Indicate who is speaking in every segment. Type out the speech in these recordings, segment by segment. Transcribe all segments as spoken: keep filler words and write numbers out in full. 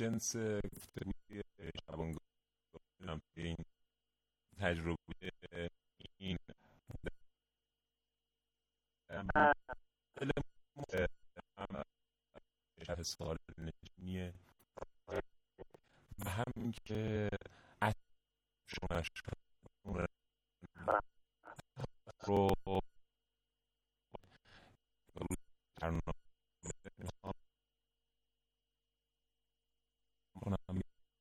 Speaker 1: جنس گفتگوی شبانگاه دارم که این تجربه این دل شهر سال نشینیه و همین که اصلا شما رو برنامه کنم.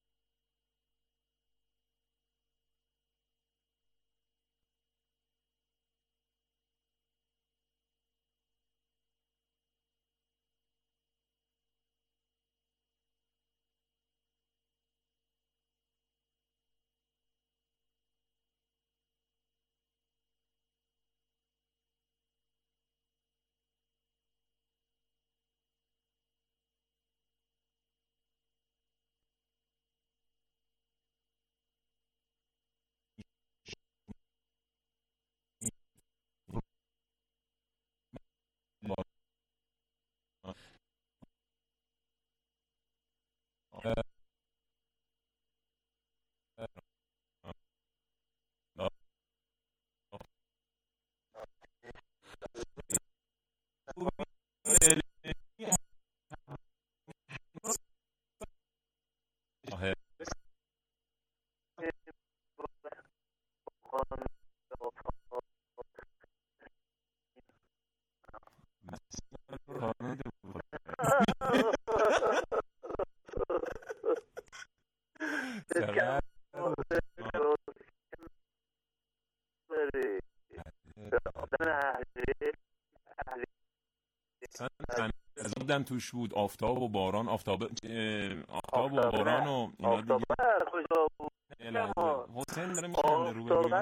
Speaker 1: زودم توش بود آفتاب و باران آفتاب آفتاب و باران و اینا دیگه.
Speaker 2: کجا بود
Speaker 1: حسین داره میشنه رو به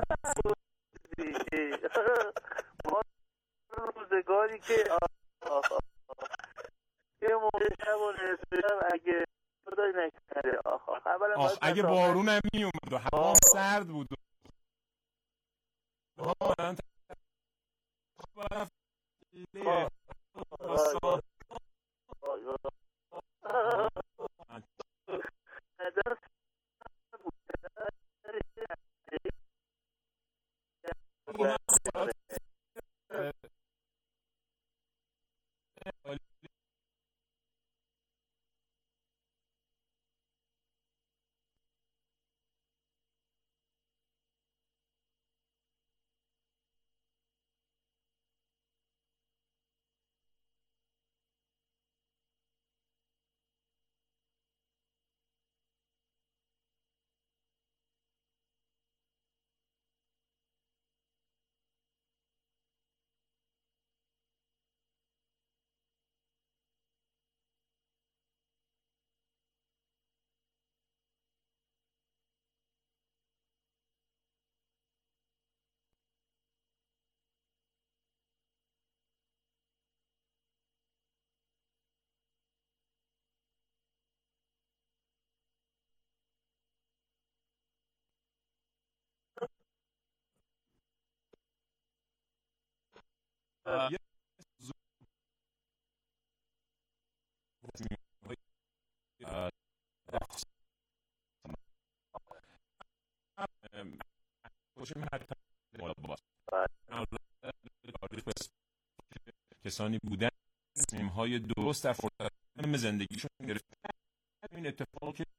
Speaker 2: ما روزگاری که یه موقع شب و نصف شب اگه خدای نکنه
Speaker 1: آخ اگه بارون هم می اومد و هوا سرد بود کسانی بودن تصمیم‌های درست در فرصت زندگیشون گرفتن. این اتفاقی که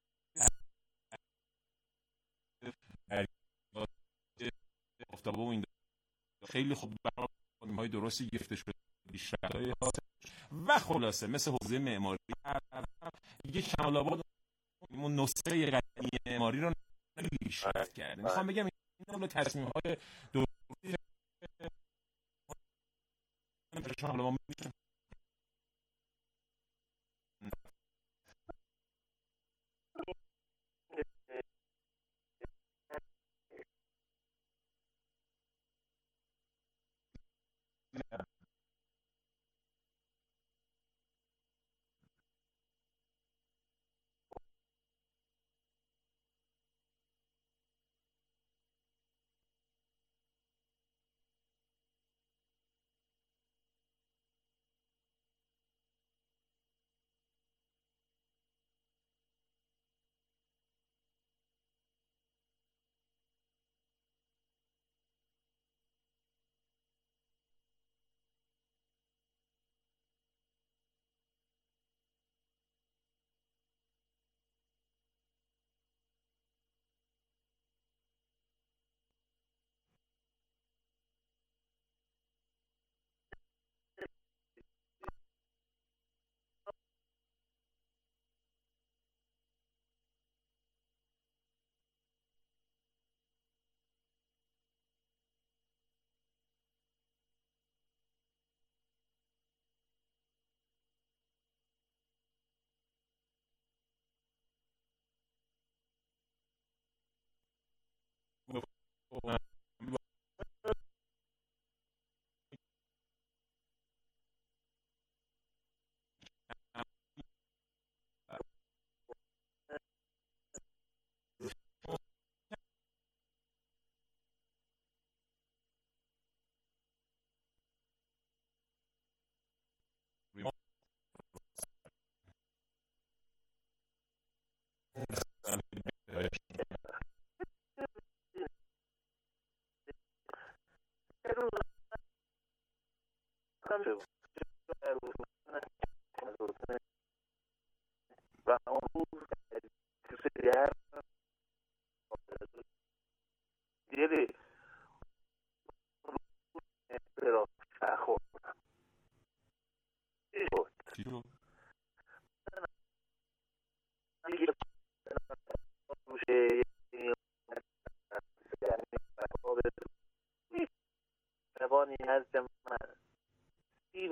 Speaker 1: آفتابه و این خیلی خوب برای تصمیم‌های درستی گرفته شده پیشرفت‌های و خلاصه مثل حوزه معماری دیگه کمال آباد اون نسخه قدیمی معماری رو پیشرفت کرده. میخوام بگم این نوع تصمیم‌های درستی شامل ما میشه.
Speaker 2: دل را خوردم.
Speaker 1: چی شد؟
Speaker 2: دیگه میشه جوانی نزد من دیر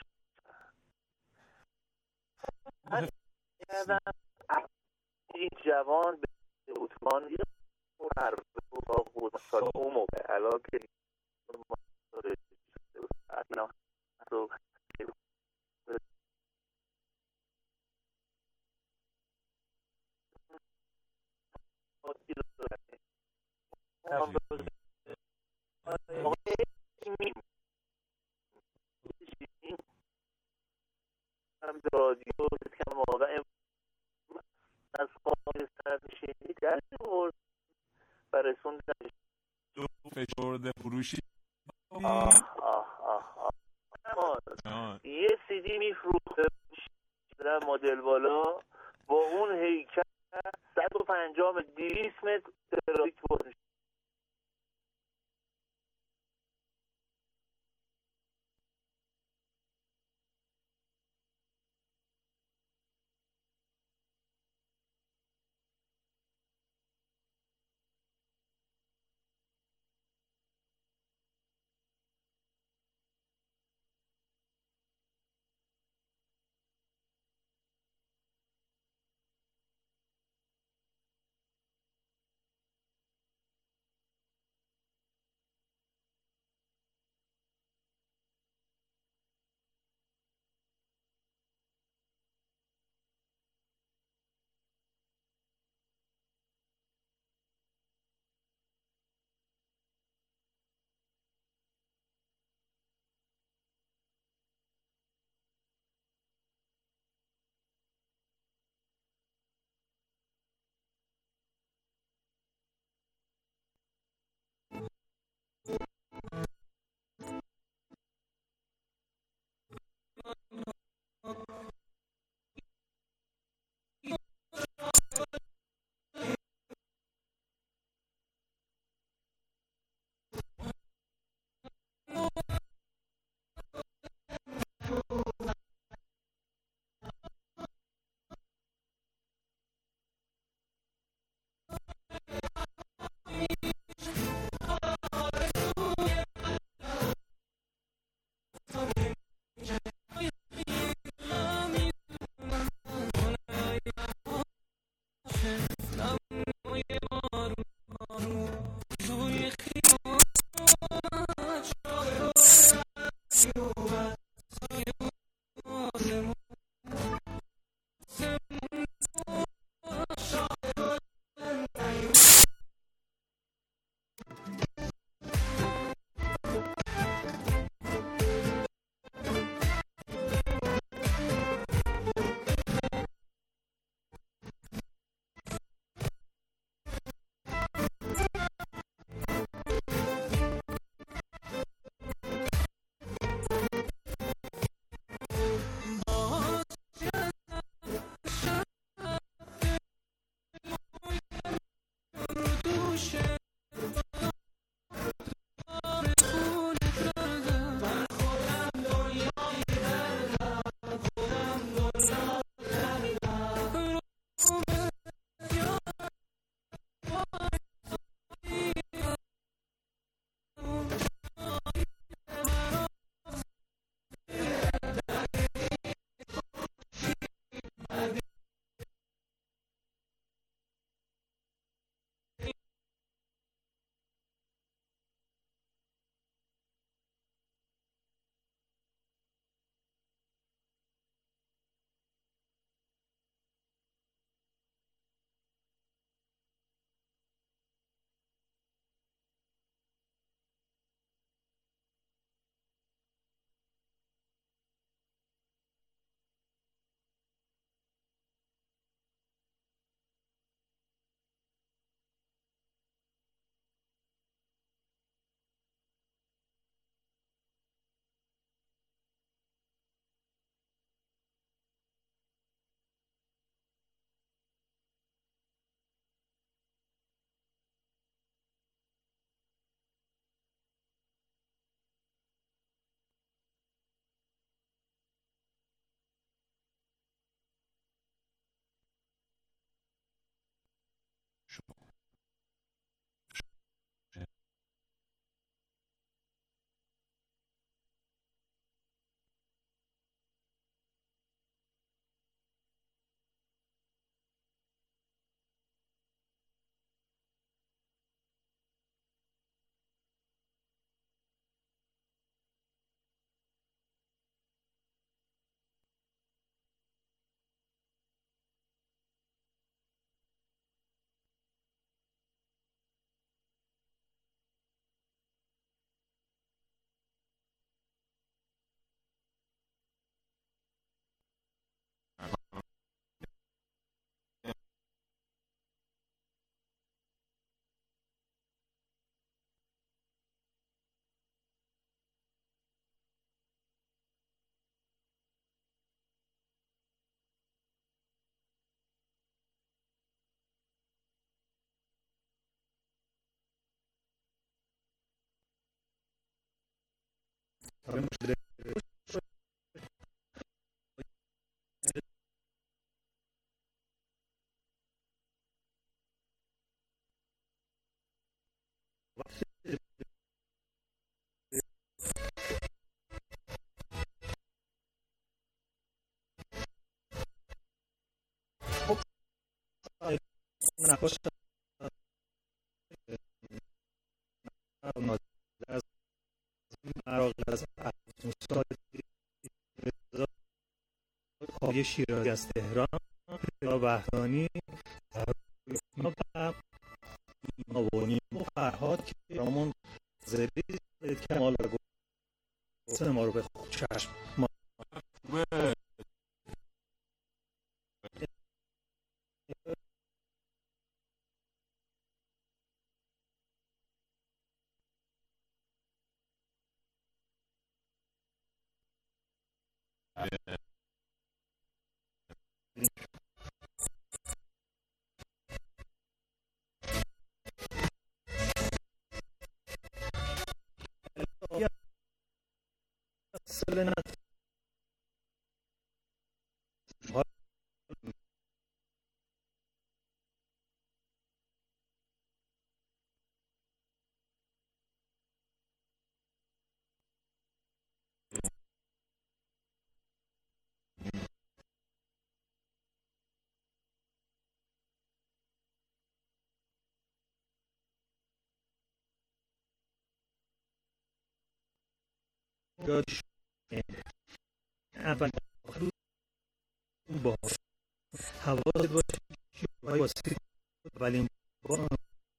Speaker 2: من کردم این جوان به اتوبان یه هر اتاق بود سال اون موقع الان که رادیو که موقع از خواهی سرنشینی در برد و رسوندن
Speaker 1: دو فشرده فروشی.
Speaker 2: آه آه آه آه
Speaker 1: آه.
Speaker 2: یه سیدی میفروخته در مدل بالا با اون هیکل صد و پنجاه دویست متر ترافیک بود.
Speaker 3: نقاش از مراغ از خواهی شیرازی از تهران یا وحدانی و نوانی و فرهاد که رامون زبید کمال رو گفت ما رو به خود چشم ما سلنت گاش اول با حواست باشه که واسه اولین بار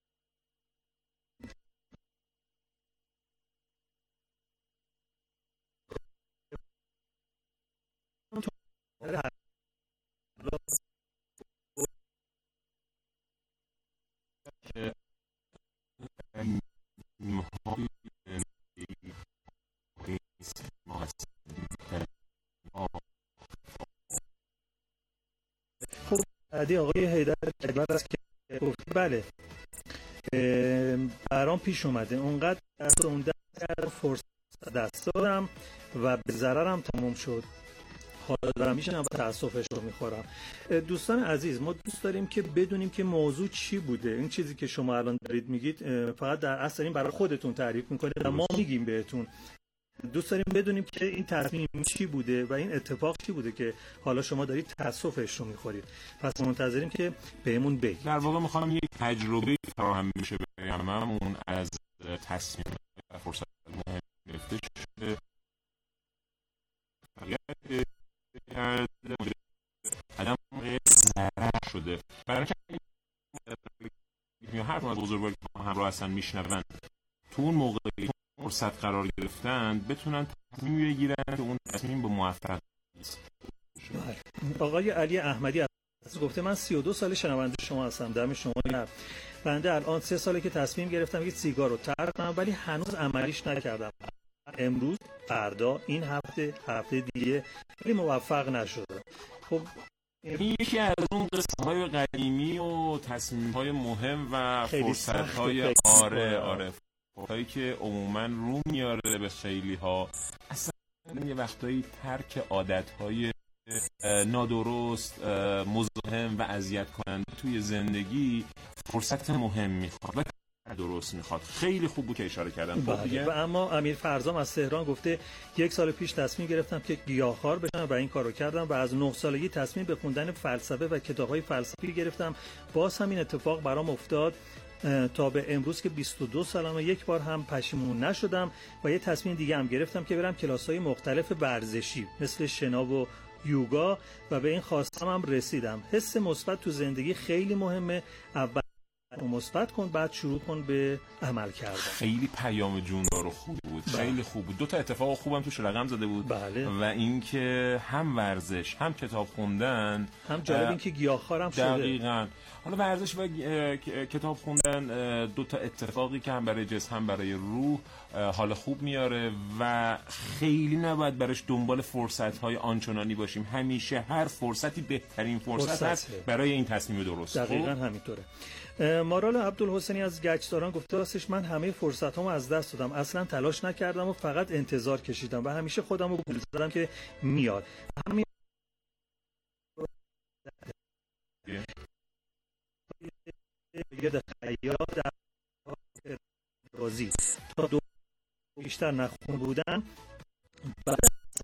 Speaker 3: خب بعدی آقای حیدر جدول است که گفت بله برام پیش اومده اونقدر دست اون دست فرصت دست دادم و به ضررم تموم شد. حالا دارم میشنم و تأسفش رو میخورم. دوستان عزیز، ما دوست داریم که بدونیم که موضوع چی بوده. این چیزی که شما الان دارید میگید فقط در اصل این برای خودتون تعریف میکنید و ما میگیم بهتون. دوست داریم بدونیم که این تصمیم چی بوده و این اتفاق چی بوده که حالا شما دارید تأسفش رو میخورید. پس منتظریم که بهمون بگید.
Speaker 1: در واقع میخوام یک تجربه فراهم بشه برای هممون از تصمیم و فرصت مهم گرفته شده. آدم ضرر شده. برای اینکه هر از بزرگواری که همراه هستن میشنون تو اون موقعی فرصت قرار گرفتن بتونن تصمیم بگیرن که اون تصمیم به موفقیت است.
Speaker 3: آقای علی احمدی از گفته من سی و دو سال شنونده شما هستم. دم شما گرم. بنده الان سه ساله که تصمیم گرفتم که سیگار رو ترک کنم ولی هنوز عملیش نکردم. امروز، فردا، این هفته، هفته دیگه ولی موفق نشدم. خب
Speaker 1: این یکی از اون قصه‌های قدیمی و تصمیم‌های مهم و فرصت‌های آره آره فرصت‌هایی که عموماً رو میاره به خیلی‌ها. اصلا یه وقتایی ترک عادت‌های نادرست، مزاحم و اذیت کننده توی زندگی فرصت مهم میخواد و درست میخواد. خیلی خوب بود که اشاره کردم.
Speaker 3: بله. و اما امیر فرزام از تهران گفته یک سال پیش تصمیم گرفتم که گیاهخوار بشم و این کارو کردم و از نه سالگی تصمیم به خوندن فلسفه و کتاب‌های فلسفی گرفتم. باز همین اتفاق برام افتاد تا به امروز که بیست و دو سالمه یک بار هم پشیمون نشدم و یه تصمیم دیگه هم گرفتم که برم کلاس‌های مختلف ورزشی مثل شنا و یوگا و به این خواستم هم رسیدم. حس مثبت تو زندگی خیلی مهمه. اول مثبت کن بعد شروع کن به عمل کردن.
Speaker 1: خیلی پیام جوندار و خوب بود. بله. خیلی خوب بود. دو تا اتفاق خوبم توش رقم زده بود.
Speaker 3: بله.
Speaker 1: و اینکه هم ورزش هم کتاب خوندن
Speaker 3: هم جالب این که گیاهخوارم شده.
Speaker 1: دقیقاً. حالا ورزش و کتاب خوندن دو تا اتفاقی که هم برای جسم هم برای روح حال خوب میاره و خیلی نباید برایش دنبال فرصت‌های آنچنانی باشیم. همیشه هر فرصتی بهترین فرصت, فرصت هست برای این تصمیم درست.
Speaker 3: دقیقاً همینطوره. مارال عبدالحسینی از گچساران گفته راستش من همه فرصتامو از دست دادم، اصلا تلاش نکردم و فقط انتظار کشیدم و همیشه خودمو گول زدم که میاد. همین یه خیاط در بازی تا دو بیشتر نخون بودن بعد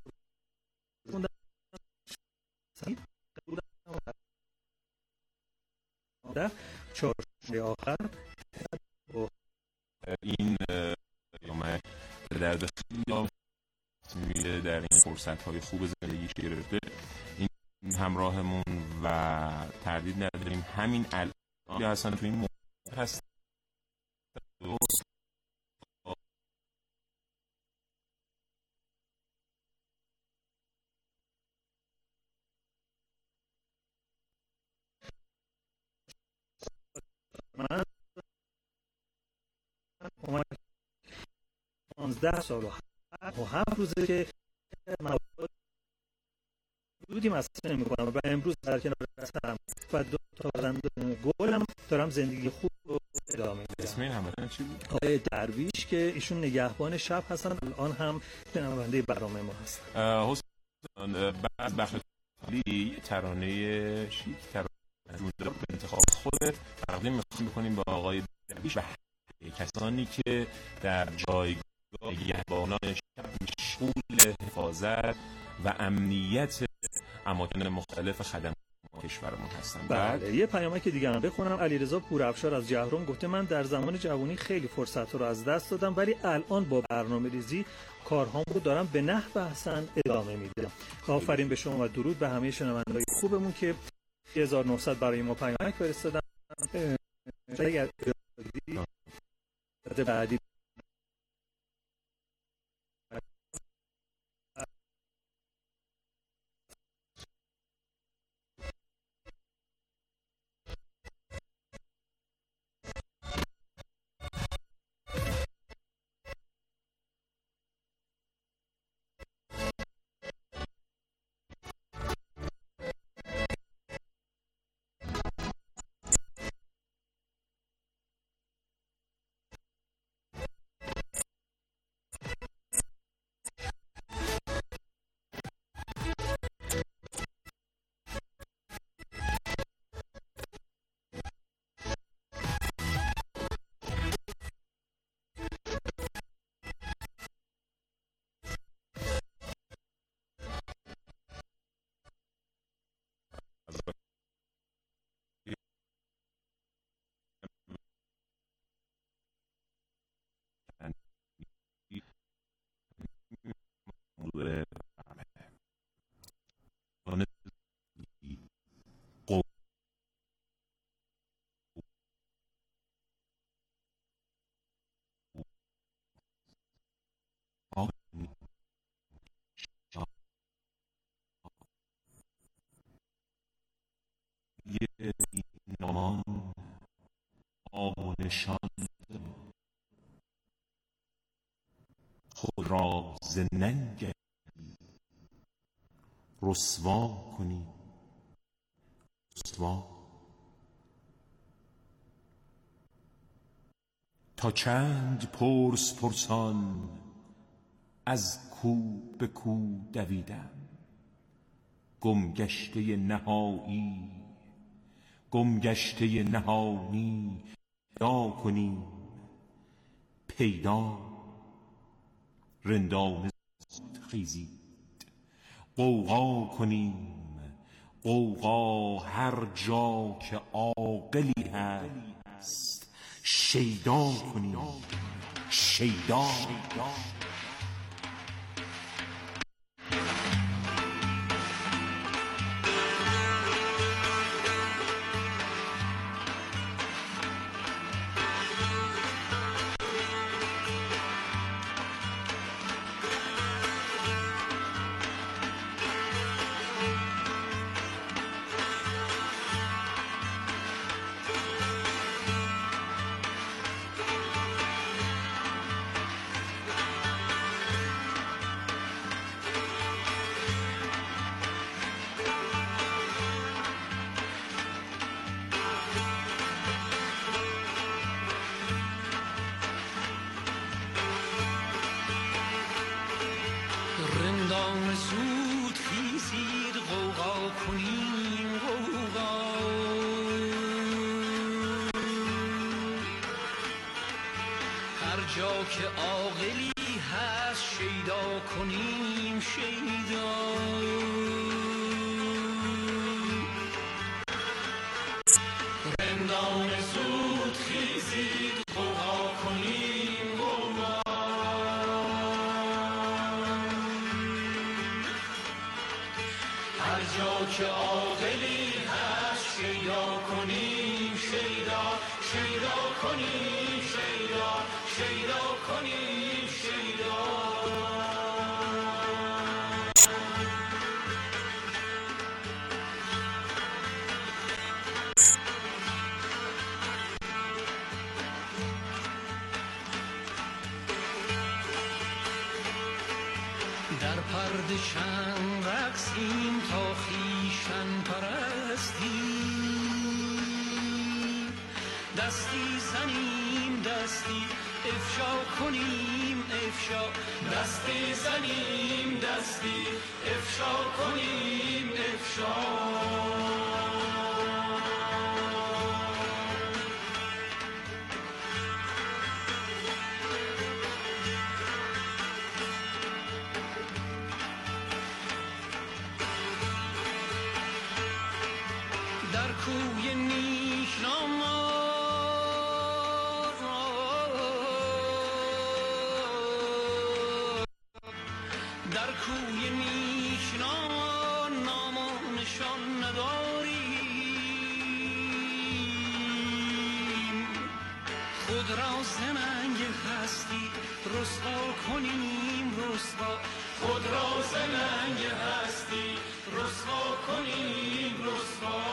Speaker 3: در چهارشنبه آخر
Speaker 1: این پیامک درد خیلی میده در این فرصت‌های خوب زندگیش گرفته. این همراهمون و تردید نداریم همین الان اصلا تو این موقع هست
Speaker 3: من پانزده سال و هفت روزه که مواد دودی مصرف نمی‌کنم و امروز در کنار هستم و دو تا گلم دارم زندگی خوب رو ادامه میدم.
Speaker 1: اسم این همراهان چی بود؟
Speaker 3: آقای درویش که ایشون نگهبان شب هستن، الان هم شنونده برنامه ما هستن.
Speaker 1: حسین بعد بخش قبلی ترانه شیک ترانه جونده به انتخاب خودت تقدیم می‌کنیم با آقای درویش و کسانی که در جایگاه نگهبانان شب مشغول حفاظت و امنیت اماکن مختلف خدمات کشورمون هستن.
Speaker 3: بله، یه پیامک دیگه هم بخونم. علیرضا پورافشار از جهرم گفته من در زمان جوانی خیلی فرصت رو از دست دادم ولی الان با برنامه‌ریزی کارهام رو دارم به نحو احسن ادامه میدم. آفرین به شما و درود به همه شنوندگان خوبمون که هزار و نهصد برای ما پیامک فرستادن. اگر بعدی
Speaker 1: نامان آب و نشان خود را ز ننگ رسوا کنی رسوا تا چند پرس پرسان از کو به کو دویدم گمگشته نهایی گمگشته نهانی پیدا کنیم پیدا رندان خیزید غوغا کنیم غوغا هر جا که عاقلی هست شیدا کنیم شیدا
Speaker 4: هر جا که عاقلی هست شیدا کنیم شیدا. رندان زود خیزید غوغا کنیم غوغا. هر جا که عاقلی هست شیدا کنیم شیدا. شیدا کنیم شیدا. شیدا کنیم شیدا. در پرده چند رقصیم تا خویشتن پرستیم. دستی زنیم دستی افشا کنیم افشا. دستی زنیم دستی افشا کنیم افشا. در کوی نیشناما در کوی نیشنا نام و نشان نداریم. خود را زننگ هستی رسوا کنیم رسوا. خود را زننگ هستی رسوا کنیم رسوا.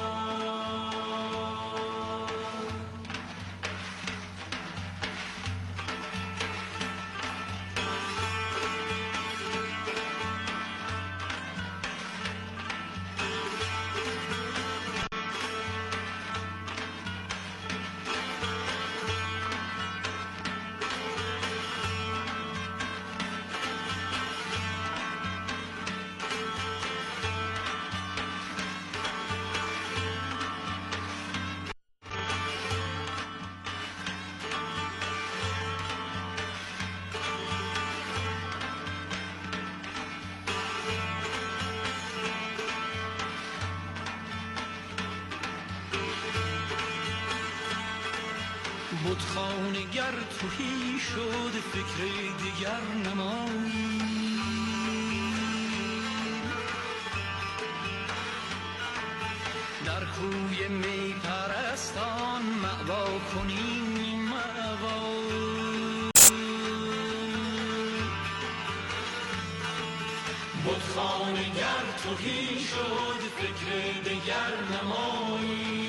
Speaker 4: بتخانه گر توهی شد فکر دیگر نمایی. در کوی می پرستان مأوا کنیم مأوا. بتخانه گر توهی شد فکر دیگر نمایی.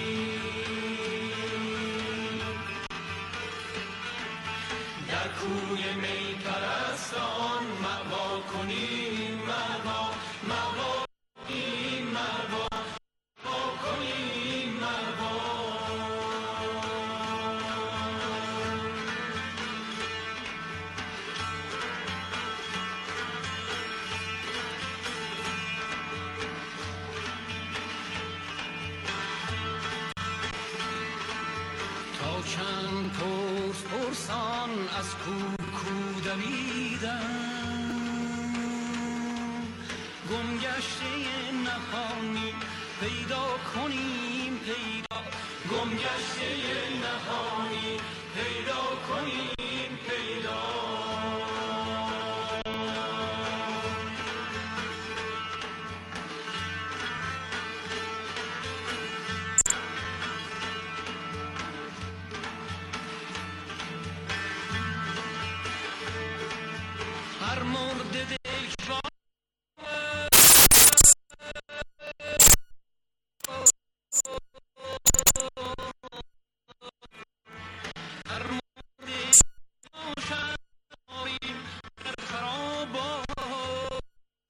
Speaker 4: در کوی می پرستان مأوا کنیم مأوا. مأوا کنیم مأوا. مأوا کنیم مأوا. تا چند پرس پرسان از کو کو دویدن. گم گشته نهانی پیدا کنیم پیدا. گم گشته نهانی پیدا کنیم پیدا. هر مرد دل شاد هر مرد شادیم در خرابات.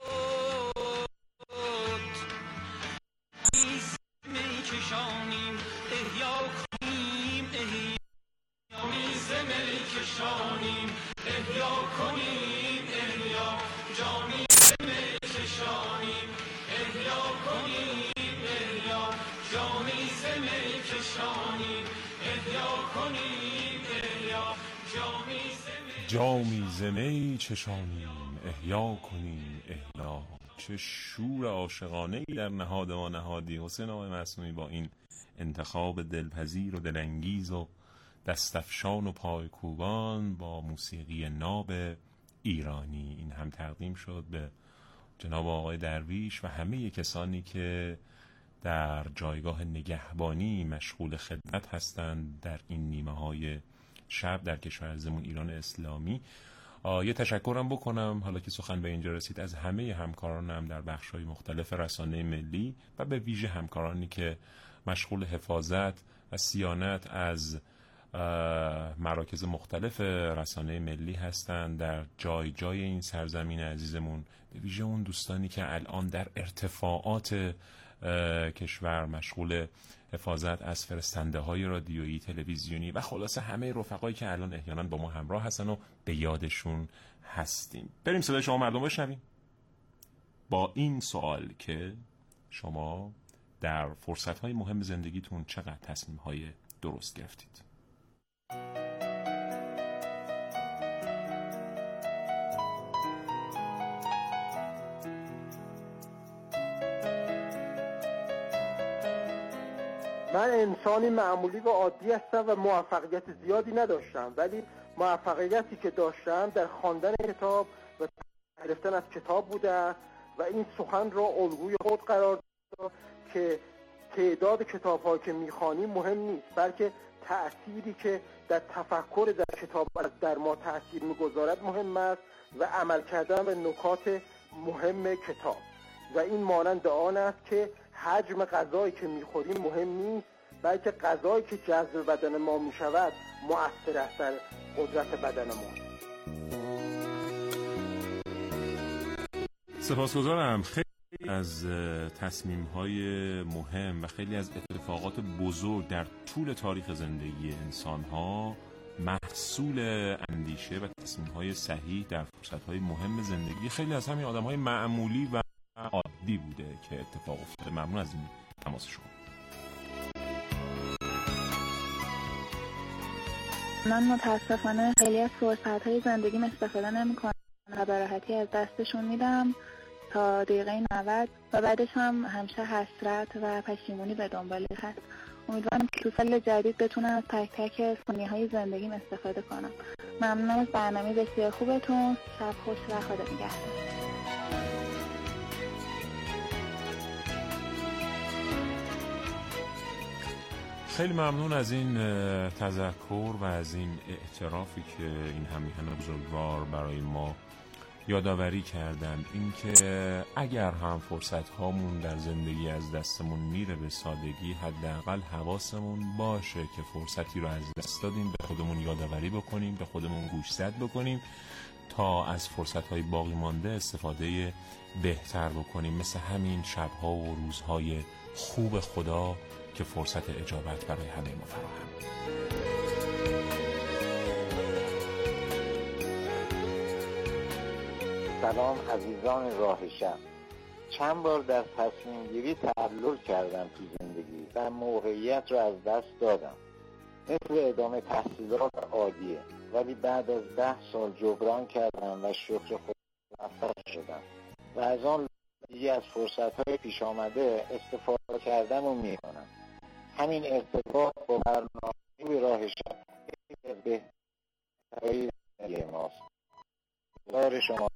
Speaker 4: نیز می کشانیم احیا کنیم احیا. نیز می کشانیم احیا کنیم احیا. جامی می کشانیم احیا کنیم احیا. جامی می کشانیم احیا کنیم احیا.
Speaker 1: جامی ز می چشانیم احیا کنیم احیا. چه شور عاشقانه‌ای در نهاد ما نهادی حسین آقای معصومی با این انتخاب دلپذیر و دلانگیز و دستفشان و پایکوبان با موسیقی ناب ایرانی. این هم تقدیم شد به جناب آقای درویش و همه کسانی که در جایگاه نگهبانی مشغول خدمت هستند در این نیمه های شب در کشورزمون ایران اسلامی. یه تشکرم بکنم حالا که سخن به اینجا رسید از همه همکارانم در بخش‌های مختلف رسانه ملی و به ویژه همکارانی که مشغول حفاظت و صیانت از مراکز مختلف رسانه ملی هستند در جای جای این سرزمین عزیزمون، به ویژه اون دوستانی که الان در ارتفاعات کشور مشغول حفاظت از فرستنده های رادیویی، تلویزیونی و خلاصه همه رفقایی که الان احیانا با ما همراه هستن و به یادشون هستیم. بریم صدای شما مردم بشنویم با این سوال که شما در فرصت‌های مهم زندگیتون چقدر تصمیم‌های درست گرفتید؟
Speaker 5: من انسانی معمولی و عادی هستم و موفقیت زیادی نداشتم، ولی موفقیتی که داشتم در خواندن کتاب و گرفتن از کتاب بوده و این سخن را الگوی خود قرار داد که تعداد کتاب‌هایی که می‌خوانیم مهم نیست، بلکه تأثیری که در تفکر در کتاب در ما تأثیر می‌گذارد مهم است و عمل کردن به نکات مهم کتاب. و این مانند آن است که حجم غذایی که می‌خوریم مهم نیست، بلکه غذایی که جذب بدن ما می‌شود مؤثر است در قدرت بدن ما.
Speaker 1: سپاسگزارم. خیلی از تصمیم‌های مهم و خیلی از اتفاقات بزرگ در طول تاریخ زندگی انسان‌ها محصول اندیشه و تصمیم‌های صحیح در فرصت‌های مهم زندگی خیلی از همین آدم‌های معمولی و عادی بوده که اتفاق افتاده. ممنون از این تماس شما.
Speaker 6: من متاسفانه خیلی از فرصت‌های زندگیم استفاده نمی‌کنم و به راحتی از دستشون میدم تا دقیقه نود و بعدش هم همیشه حسرت و پشیمونی به دنبالش هست. امیدوارم که تو سال جدید بتونم از تک تک ثانیه‌های زندگیم استفاده کنم. ممنونم از برنامه بسیار خوبتون. شب خوش و خدا نگهدار.
Speaker 1: خیلی ممنون از این تذکر و از این اعترافی که این همیهن بزرگوار برای ما یادآوری کردن، این که اگر هم فرصت هامون در زندگی از دستمون میره به سادگی، حداقل حواسمون باشه که فرصتی رو از دست دادیم به خودمون یادآوری بکنیم، به خودمون گوشزد بکنیم تا از فرصت های باقی مانده استفاده بهتر بکنیم، مثل همین شبها و روزهای خوب خدا که فرصت اجابت برای همه ما فراهم.
Speaker 7: سلام عزیزان راه شب. چند بار در تصمیم گیری تعلل کردم تو زندگی و موقعیت رو از دست دادم، مثل ادامه تحصیلات عادیه، ولی بعد از ده سال جبران کردم و شکر خدا موفق شدم و از آن دیگه از فرصت‌های پیش آمده استفاده کردم و میکنم. همین ارتباط با برنامه راه شب بهترین زندگی ماست. دار شما.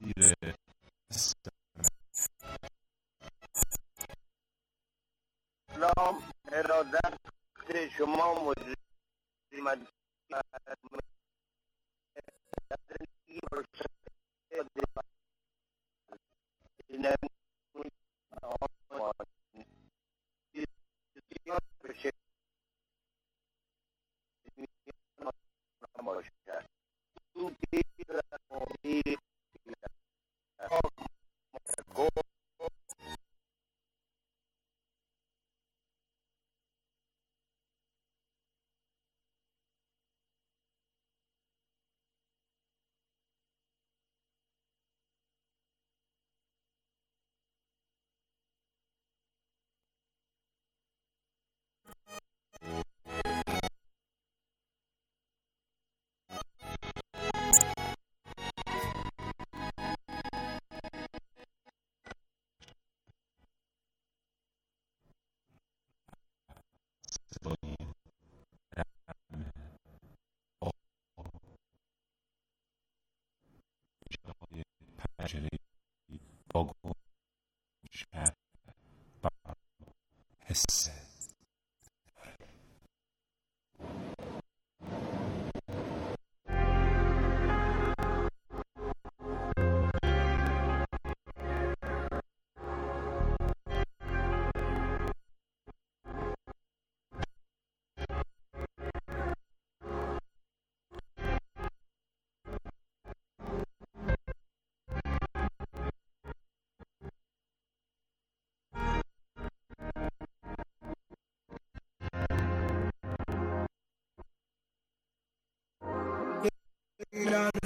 Speaker 1: زیر
Speaker 8: سلام ارادت شما مجرد
Speaker 1: پنجره واگن شهر و حس
Speaker 9: ایران